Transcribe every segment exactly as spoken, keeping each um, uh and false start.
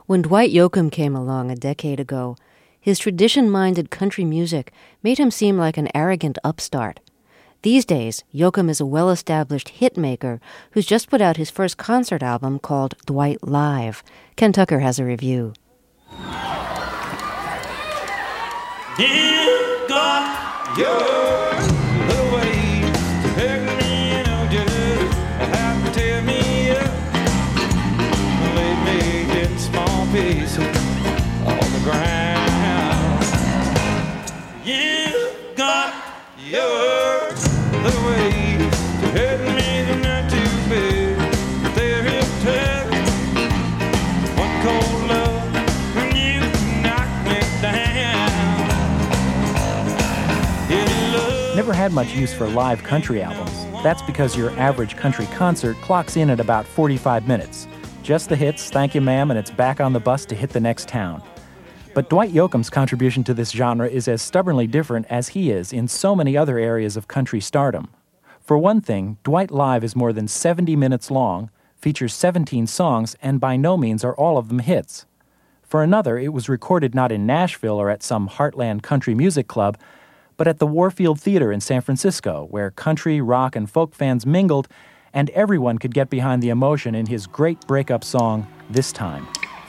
When Dwight Yoakam came along a decade ago, his tradition-minded country music made him seem like an arrogant upstart. These days, Yoakam is a well-established hit maker who's just put out his first concert album called Dwight Live. Ken Tucker has a review. You got your little ways to pick me, you know, just have to tear me up. Leave me in small pieces on the ground. You got your little ways to hurt me, they're not too big, but they're real tough. One cold love when you knock me down. Never had much use for live country albums. That's because your average country concert clocks in at about forty-five minutes. Just the hits, thank you ma'am, and it's back on the bus to hit the next town. But Dwight Yoakam's contribution to this genre is as stubbornly different as he is in so many other areas of country stardom. For one thing, Dwight Live is more than seventy minutes long, features seventeen songs, and by no means are all of them hits. For another, it was recorded not in Nashville or at some heartland country music club, but at the Warfield Theater in San Francisco, where country, rock, and folk fans mingled, and everyone could get behind the emotion in his great breakup song, This Time.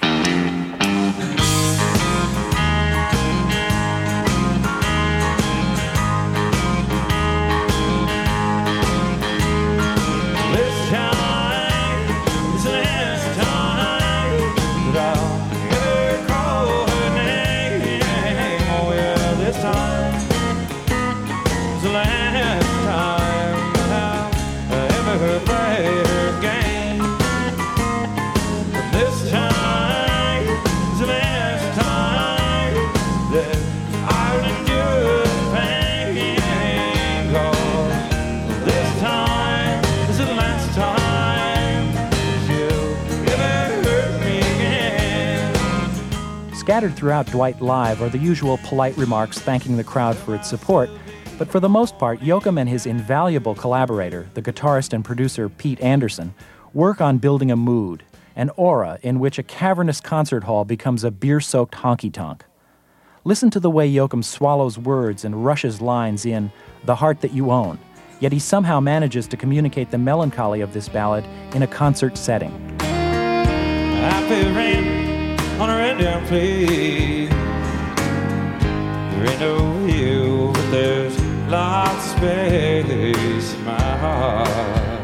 Scattered throughout Dwight Live are the usual polite remarks thanking the crowd for its support, but for the most part, Yoakam and his invaluable collaborator, the guitarist and producer Pete Anderson, work on building a mood, an aura in which a cavernous concert hall becomes a beer-soaked honky-tonk. Listen to the way Yoakam swallows words and rushes lines in The Heart That You Own, yet he somehow manages to communicate the melancholy of this ballad in a concert setting. I feel rain on a red down place. There ain't no hill, but there's lots of space in my heart.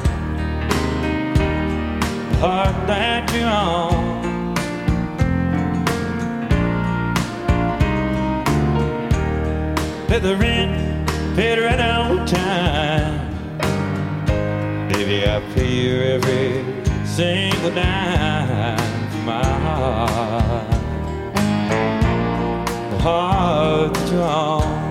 The heart that you own. Pay the rent, paid right on time. Baby, I pay you every single dime. My heart, the heart that you own.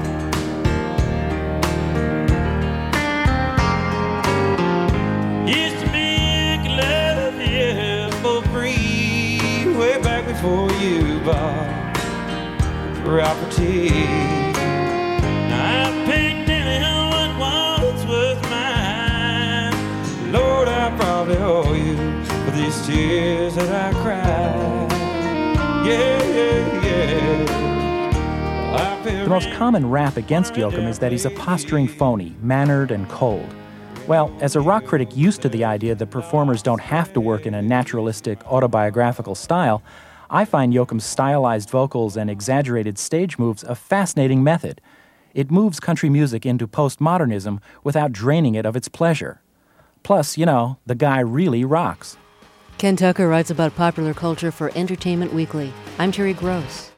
Used to make love you for free, way back before you bought property. Now I picked in what once was mine. Lord, I probably owe you for these tears that I cried. Yeah, yeah, yeah. The most common rap against Yoakam is that he's a posturing phony, mannered and cold. Well, as a rock critic used to the idea that performers don't have to work in a naturalistic, autobiographical style, I find Yoakam's stylized vocals and exaggerated stage moves a fascinating method. It moves country music into postmodernism without draining it of its pleasure. Plus, you know, the guy really rocks. Ken Tucker writes about popular culture for Entertainment Weekly. I'm Terry Gross.